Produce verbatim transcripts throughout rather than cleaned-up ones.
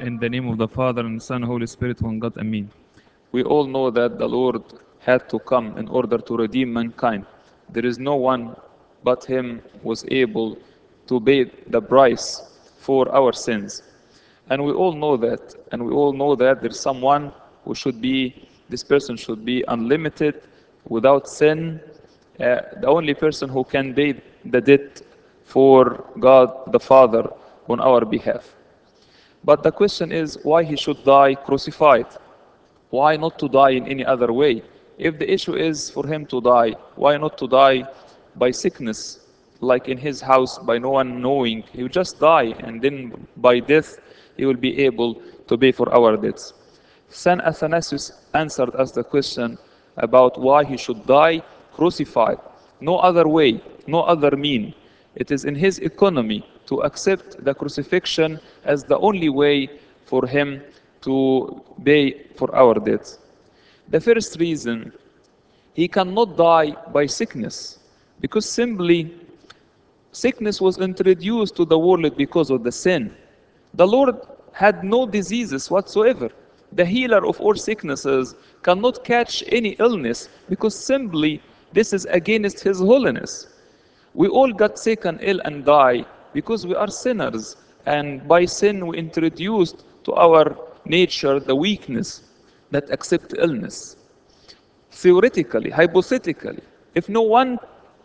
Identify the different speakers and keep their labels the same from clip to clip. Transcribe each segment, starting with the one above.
Speaker 1: In the name of the Father, and the Son, and Holy Spirit, one God, Amen.
Speaker 2: We all know that the Lord had to come in order to redeem mankind. There is no one but Him was able to pay the price for our sins. And we all know that. And we all know that there's someone who should be, this person should be unlimited, without sin, uh, the only person who can pay the debt for God the Father on our behalf. But the question is why he should die crucified. Why not to die in any other way? If the issue is for him to die, why not to die by sickness, like in his house, by no one knowing? He will just die, and then by death, he will be able to pay for our debts. Saint Athanasius answered us the question about why he should die crucified. No other way, no other mean. It is in his economy to accept the crucifixion as the only way for him to pay for our debts. The first reason, he cannot die by sickness, because simply sickness was introduced to the world because of the sin. The Lord had no diseases whatsoever. The healer of all sicknesses cannot catch any illness because simply this is against His holiness. We all got sick and ill and die because we are sinners, and by sin we introduced to our nature the weakness that accept illness. Theoretically, hypothetically, if no one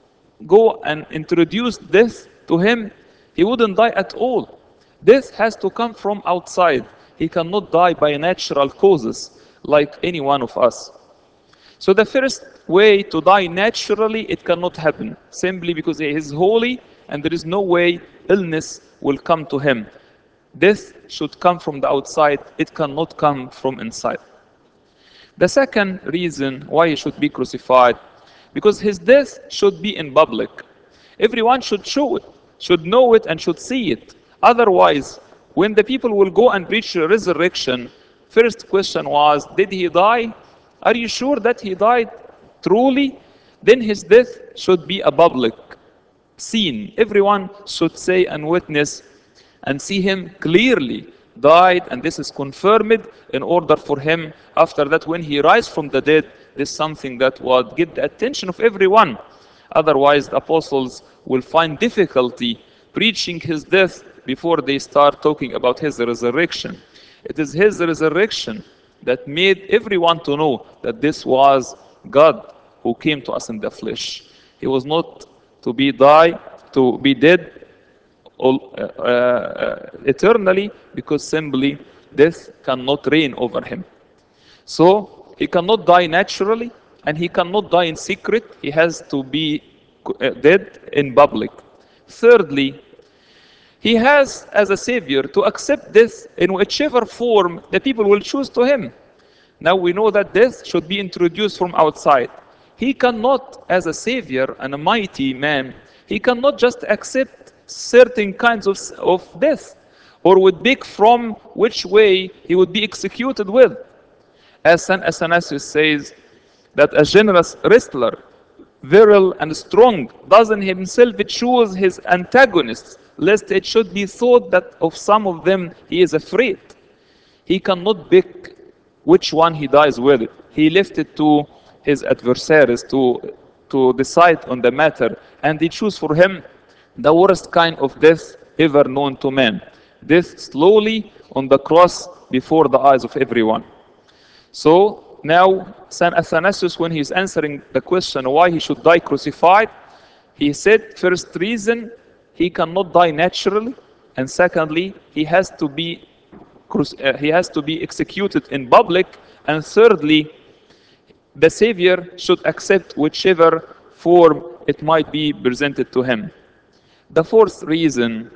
Speaker 2: go and introduce death to him, he wouldn't die at all. Death has to come from outside. He cannot die by natural causes like any one of us. So the first way to die naturally, it cannot happen, simply because he is holy and there is no way illness will come to him. Death should come from the outside, it cannot come from inside. The second reason why he should be crucified, because his death should be in public. Everyone should show it, should know it, and should see it. Otherwise, when the people will go and preach the resurrection, first question was, did he die? Are you sure that he died truly? Then his death should be a public scene. Everyone should say and witness and see him clearly died, and this is confirmed in order for him after that when he rise from the dead, this is something that would get the attention of everyone. Otherwise the apostles will find difficulty preaching his death before they start talking about his resurrection. It is his resurrection that made everyone to know that this was God who came to us in the flesh. He was not to be die, to be dead all, uh, uh, eternally, because simply death cannot reign over him. So he cannot die naturally, and he cannot die in secret. He has to be uh, dead in public. Thirdly, he has as a savior to accept death in whichever form the people will choose to him. Now we know that death should be introduced from outside. He cannot, as a savior and a mighty man, he cannot just accept certain kinds of, of death, or would pick from which way he would be executed with. As Saint Athanasius says, that a generous wrestler, virile and strong, doesn't himself choose his antagonists, lest it should be thought that of some of them he is afraid. He cannot pick which one he dies with. He left it to his adversaries to, to decide on the matter, and they choose for him the worst kind of death ever known to man. Death slowly on the cross before the eyes of everyone. So now Saint Athanasius, when he's answering the question why he should die crucified, he said first reason, he cannot die naturally, and secondly, he has to be uh, he has to be executed in public, and thirdly, the Savior should accept whichever form it might be presented to him. The fourth reason,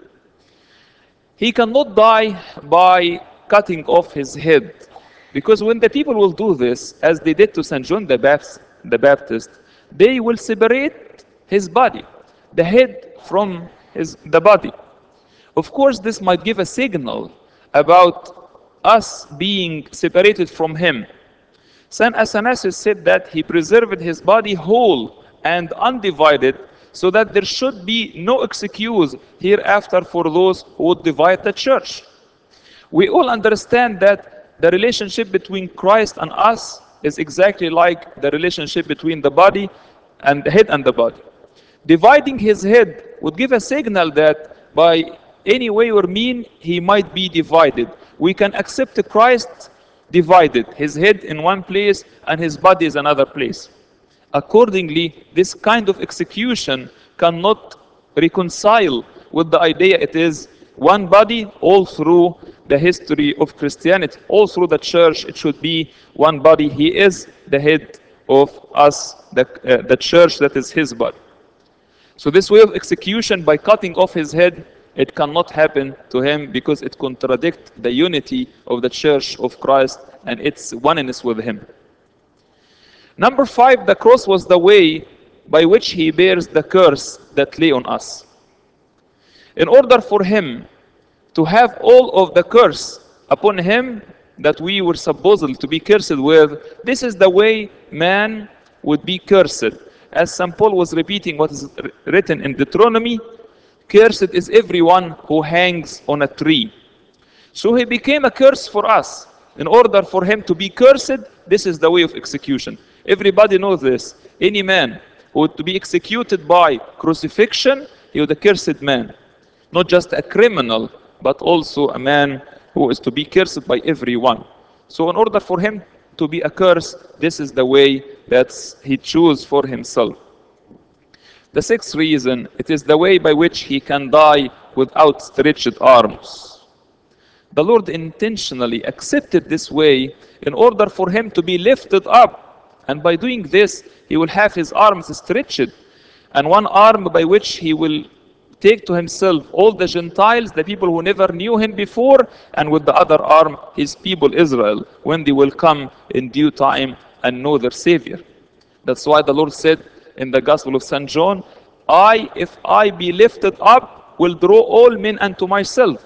Speaker 2: he cannot die by cutting off his head, because when the people will do this, as they did to Saint John the Baptist, the Baptist, they will separate his body, the head from his, the body. Of course, this might give a signal about us being separated from him. Saint Athanasius said that he preserved his body whole and undivided, so that there should be no excuse hereafter for those who would divide the church. We all understand that the relationship between Christ and us is exactly like the relationship between the body and the head and the body. Dividing his head would give a signal that by any way or mean he might be divided. We can accept Christ divided, his head in one place and his body is another place. Accordingly, this kind of execution cannot reconcile with the idea it is one body all through the history of Christianity. All through the church, it should be one body. He is the head of us, the, uh, the church that is his body. So this way of execution by cutting off his head, it cannot happen to him because it contradicts the unity of the church of Christ and its oneness with him. Number five, the cross was the way by which he bears the curse that lay on us. In order for him to have all of the curse upon him that we were supposed to be cursed with, this is the way man would be cursed. As Saint Paul was repeating what is written in Deuteronomy, cursed is everyone who hangs on a tree. So he became a curse for us. In order for him to be cursed, this is the way of execution. Everybody knows this. Any man who would to be executed by crucifixion, he was a cursed man. Not just a criminal, but also a man who is to be cursed by everyone. So in order for him to be a curse, this is the way that he chose for himself. The sixth reason, it is the way by which he can die with outstretched arms. The Lord intentionally accepted this way in order for him to be lifted up. And by doing this, he will have his arms stretched. And one arm by which he will take to himself all the Gentiles, the people who never knew him before, and with the other arm, his people Israel, when they will come in due time and know their Savior. That's why the Lord said in the Gospel of Saint John, I, if I be lifted up, will draw all men unto myself.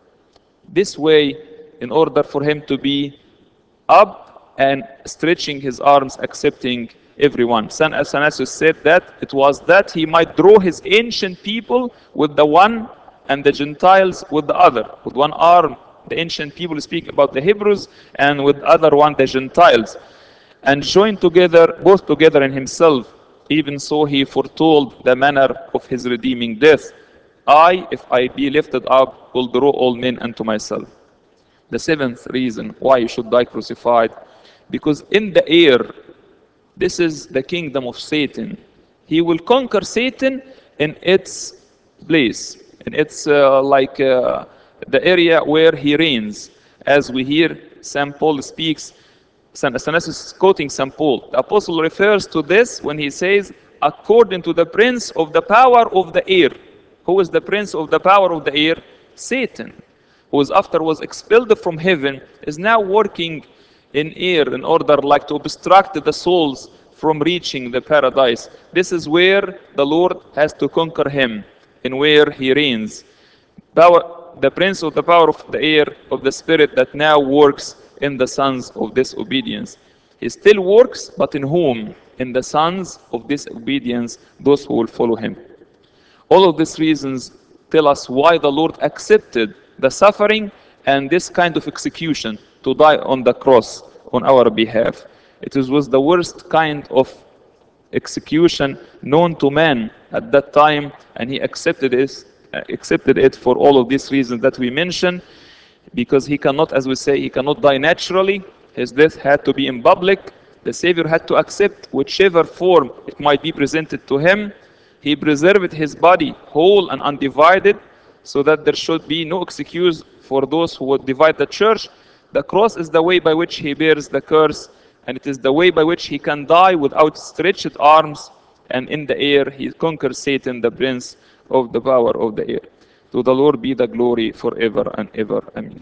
Speaker 2: This way, in order for him to be up and stretching his arms, accepting everyone. Saint Athanasius said that it was that he might draw his ancient people with the one and the Gentiles with the other. With one arm, the ancient people speak about the Hebrews, and with the other one, the Gentiles. And join together, both together in himself. Even so he foretold the manner of his redeeming death. I, if I be lifted up, will draw all men unto myself. The seventh reason why you should die crucified, because in the air, this is the kingdom of Satan. He will conquer Satan in its place, in its uh, like uh, the area where he reigns. As we hear Saint Paul speaks, Saint Athanasius is quoting Saint Paul. The apostle refers to this when he says, according to the prince of the power of the air. Who is the prince of the power of the air? Satan, who is after was expelled from heaven, is now working in air in order like to obstruct the souls from reaching the paradise. This is where the Lord has to conquer him, and where he reigns. Power, the prince of the power of the air, of the spirit that now works in the sons of disobedience. He still works, but in whom? In the sons of disobedience, those who will follow him. All of these reasons tell us why the Lord accepted the suffering and this kind of execution to die on the cross on our behalf. It was the worst kind of execution known to man at that time, and he accepted it, accepted it for all of these reasons that we mentioned, because he cannot, as we say, he cannot die naturally. His death had to be in public. The Savior had to accept whichever form it might be presented to him. He preserved his body whole and undivided, so that there should be no excuse for those who would divide the church. The cross is the way by which he bears the curse, and it is the way by which he can die with outstretched arms, and in the air he conquers Satan, the prince of the power of the air. To the Lord be the glory forever and ever. Amen.